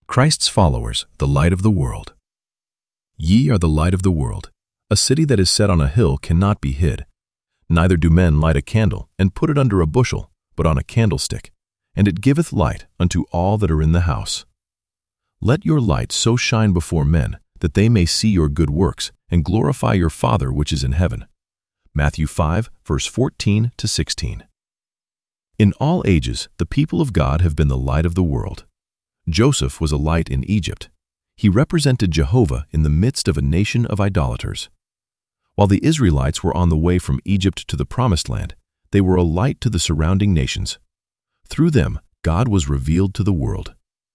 Christ's followers, the light of the world. Ye are the light of the world. A city that is set on a hill cannot be hid. Neither do men light a candle, and put it under a bushel, but on a candlestick, and it giveth light unto all that are in the house. Let your light so shine before men, that they may see your good works, and glorify your Father which is in heaven. Matthew 5, verse 14 to 16. In all ages, the people of God have been the light of the world. Joseph was a light in Egypt. He represented Jehovah in the midst of a nation of idolaters. While the Israelites were on the way from Egypt to the Promised Land, they were a light to the surrounding nations. Through them, God was revealed to the world.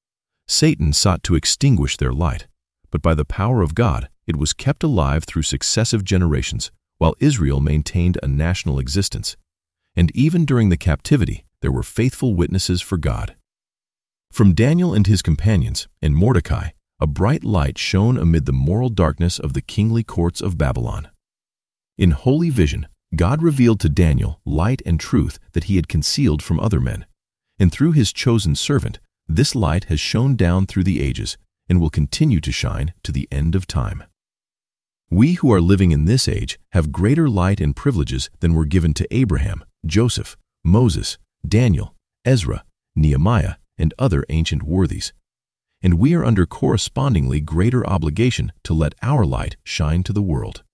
Satan sought to extinguish their light, but by the power of God, it was kept alive through successive generations, while Israel maintained a national existence. And even during the captivity, there were faithful witnesses for God. From Daniel and his companions, and Mordecai, a bright light shone amid the moral darkness of the kingly courts of Babylon. In holy vision, God revealed to Daniel light and truth that he had concealed from other men. And through his chosen servant, this light has shone down through the ages and will continue to shine to the end of time. We who are living in this age have greater light and privileges than were given to Abraham, Joseph, Moses, Daniel, Ezra, Nehemiah, and other ancient worthies. And we are under correspondingly greater obligation to let our light shine to the world.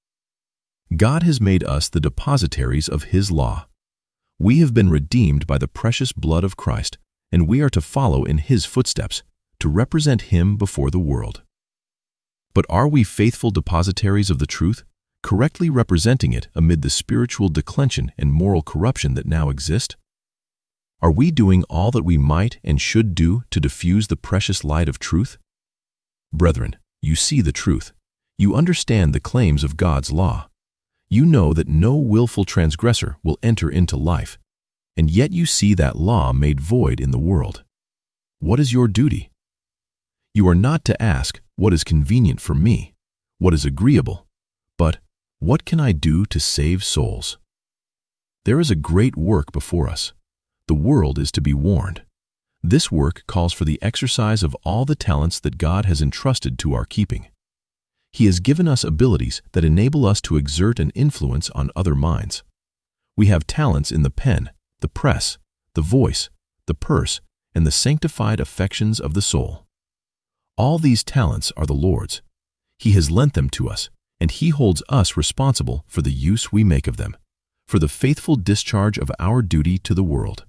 God has made us the depositaries of His law. We have been redeemed by the precious blood of Christ, and we are to follow in His footsteps, to represent Him before the world. But are we faithful depositaries of the truth, correctly representing it amid the spiritual declension and moral corruption that now exist? Are we doing all that we might and should do to diffuse the precious light of truth? Brethren, you see the truth. You understand the claims of God's law. You know that no willful transgressor will enter into life, and yet you see that law made void in the world. What is your duty? You are not to ask, what is convenient for me, what is agreeable, but what can I do to save souls? There is a great work before us. The world is to be warned. This work calls for the exercise of all the talents that God has entrusted to our keeping. He has given us abilities that enable us to exert an influence on other minds. We have talents in the pen, the press, the voice, the purse, and the sanctified affections of the soul. All these talents are the Lord's. He has lent them to us, and He holds us responsible for the use we make of them, for the faithful discharge of our duty to the world.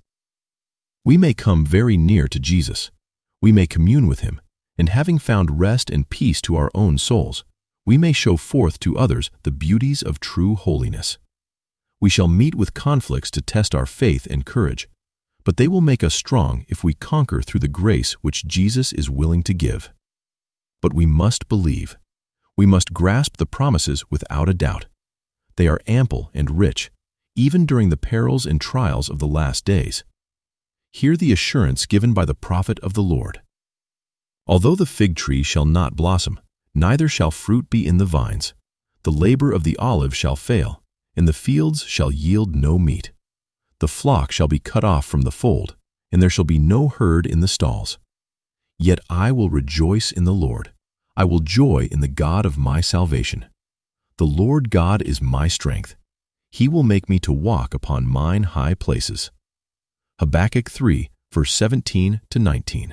We may come very near to Jesus. We may commune with Him, and having found rest and peace to our own souls, we may show forth to others the beauties of true holiness. We shall meet with conflicts to test our faith and courage, but they will make us strong if we conquer through the grace which Jesus is willing to give. But we must believe. We must grasp the promises without a doubt. They are ample and rich, even during the perils and trials of the last days. Hear the assurance given by the prophet of the Lord. Although the fig tree shall not blossom, neither shall fruit be in the vines, the labor of the olive shall fail, and the fields shall yield no meat. The flock shall be cut off from the fold, and there shall be no herd in the stalls. Yet I will rejoice in the Lord. I will joy in the God of my salvation. The Lord God is my strength. He will make me to walk upon mine high places. Habakkuk 3, verse 17 to 19.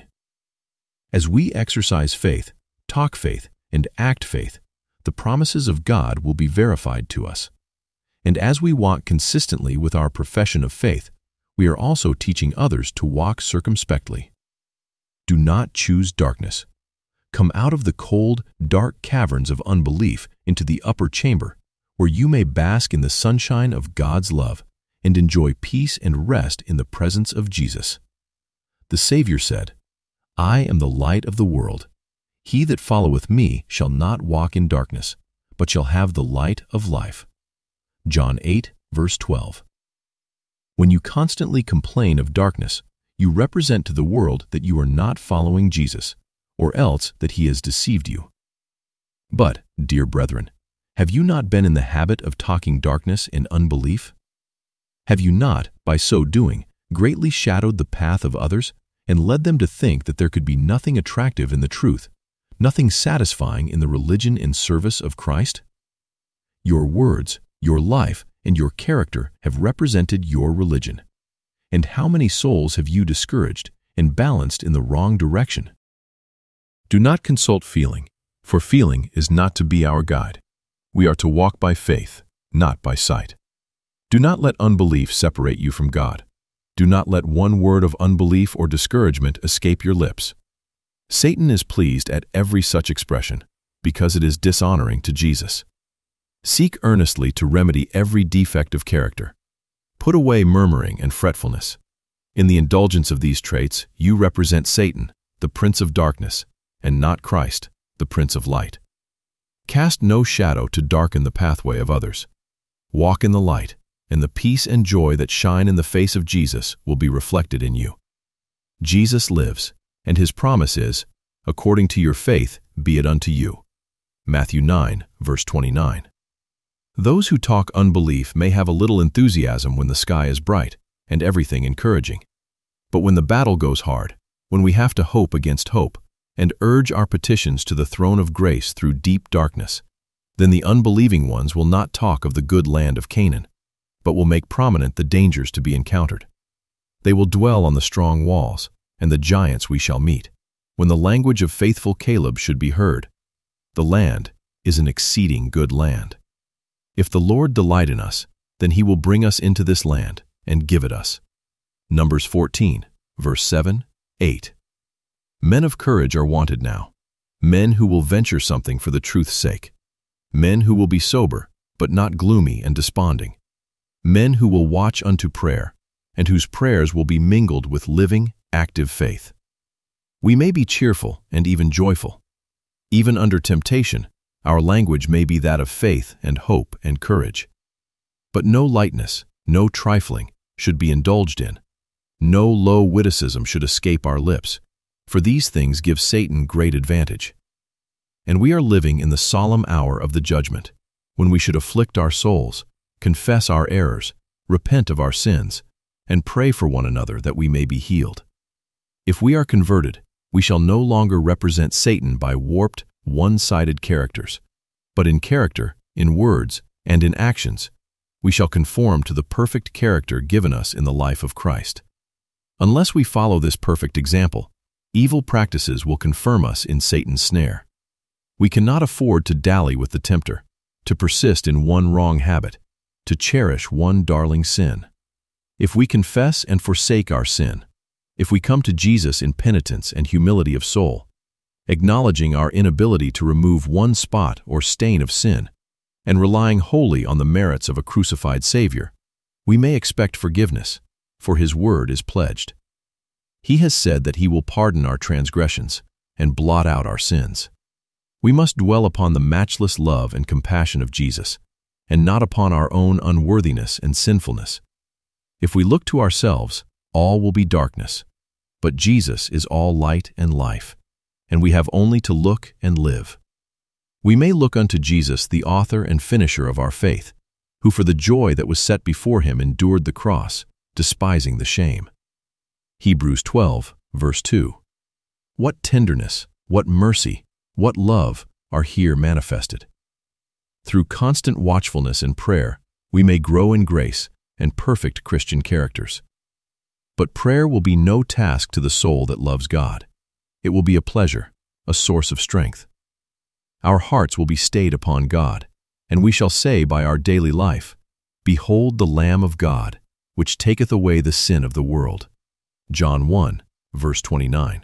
As we exercise faith, talk faith, and act faith, the promises of God will be verified to us. And as we walk consistently with our profession of faith, we are also teaching others to walk circumspectly. Do not choose darkness. Come out of the cold, dark caverns of unbelief into the upper chamber, where you may bask in the sunshine of God's love and enjoy peace and rest in the presence of Jesus. The Savior said, I am the light of the world. He that followeth me shall not walk in darkness, but shall have the light of life. John 8, verse 12. When you constantly complain of darkness, you represent to the world that you are not following Jesus, or else that He has deceived you. But, dear brethren, have you not been in the habit of talking darkness in unbelief? Have you not, by so doing, greatly shadowed the path of others, and led them to think that there could be nothing attractive in the truth, nothing satisfying in the religion in service of Christ? Your words, your life, and your character have represented your religion. And how many souls have you discouraged and balanced in the wrong direction? Do not consult feeling, for feeling is not to be our guide. We are to walk by faith, not by sight. Do not let unbelief separate you from God. Do not let one word of unbelief or discouragement escape your lips. Satan is pleased at every such expression because it is dishonoring to Jesus. Seek earnestly to remedy every defect of character. Put away murmuring and fretfulness. In the indulgence of these traits, you represent Satan, the prince of darkness, and not Christ, the prince of light. Cast no shadow to darken the pathway of others. Walk in the light, and the peace and joy that shine in the face of Jesus will be reflected in you. Jesus lives, and his promise is, according to your faith, be it unto you. Matthew 9, verse 29. Those who talk unbelief may have a little enthusiasm when the sky is bright and everything encouraging. But when the battle goes hard, when we have to hope against hope, and urge our petitions to the throne of grace through deep darkness, then the unbelieving ones will not talk of the good land of Canaan, but will make prominent the dangers to be encountered. They will dwell on the strong walls and the giants we shall meet, when the language of faithful Caleb should be heard. The land is an exceeding good land. If the Lord delight in us, then he will bring us into this land and give it us. Numbers 14, verse 7, 8. Men of courage are wanted now, men who will venture something for the truth's sake, men who will be sober, but not gloomy and desponding, men who will watch unto prayer, and whose prayers will be mingled with living, active faith. We may be cheerful and even joyful. Even under temptation, our language may be that of faith and hope and courage. But no lightness, no trifling, should be indulged in. No low witticism should escape our lips, for these things give Satan great advantage. And we are living in the solemn hour of the judgment, when we should afflict our souls, confess our errors, repent of our sins, and pray for one another that we may be healed. If we are converted, we shall no longer represent Satan by warped, one-sided characters, but in character, in words, and in actions, we shall conform to the perfect character given us in the life of Christ. Unless we follow this perfect example, evil practices will confirm us in Satan's snare. We cannot afford to dally with the tempter, to persist in one wrong habit, to cherish one darling sin. If we confess and forsake our sin, if we come to Jesus in penitence and humility of soul, acknowledging our inability to remove one spot or stain of sin, and relying wholly on the merits of a crucified Savior, we may expect forgiveness, for his word is pledged. He has said that he will pardon our transgressions and blot out our sins. We must dwell upon the matchless love and compassion of Jesus, and not upon our own unworthiness and sinfulness. If we look to ourselves, all will be darkness, but Jesus is all light and life, and we have only to look and live. We may look unto Jesus, the author and finisher of our faith, who for the joy that was set before him endured the cross, despising the shame. Hebrews 12, verse 2. What tenderness, what mercy, what love are here manifested. Through constant watchfulness and prayer, we may grow in grace and perfect Christian characters. But prayer will be no task to the soul that loves God. It will be a pleasure, a source of strength. Our hearts will be stayed upon God, and we shall say by our daily life, Behold the Lamb of God, which taketh away the sin of the world. John 1, verse 29.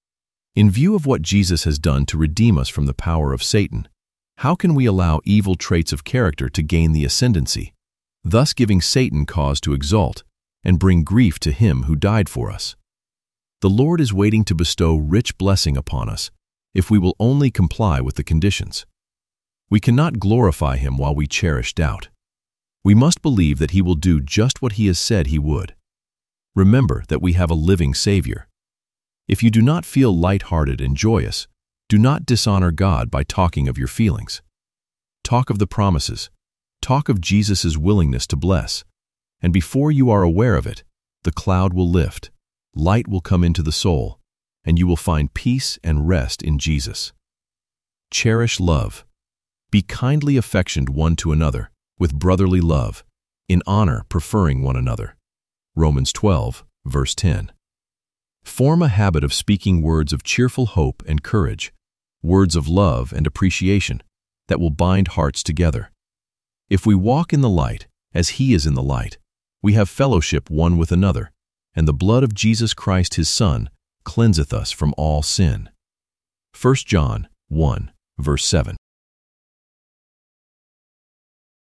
In view of what Jesus has done to redeem us from the power of Satan, how can we allow evil traits of character to gain the ascendancy, thus giving Satan cause to exult and bring grief to him who died for us? The Lord is waiting to bestow rich blessing upon us if we will only comply with the conditions. We cannot glorify him while we cherish doubt. We must believe that he will do just what he has said he would. Remember that we have a living Savior. If you do not feel light-hearted and joyous, do not dishonor God by talking of your feelings. Talk of the promises. Talk of Jesus' willingness to bless. And before you are aware of it, the cloud will lift, light will come into the soul, and you will find peace and rest in Jesus. Cherish love. Be kindly affectioned one to another, with brotherly love, in honor preferring one another. Romans 12, verse 10. Form a habit of speaking words of cheerful hope and courage, words of love and appreciation that will bind hearts together. If we walk in the light, as He is in the light, we have fellowship one with another, and the blood of Jesus Christ His Son cleanseth us from all sin. 1 John 1, verse 7.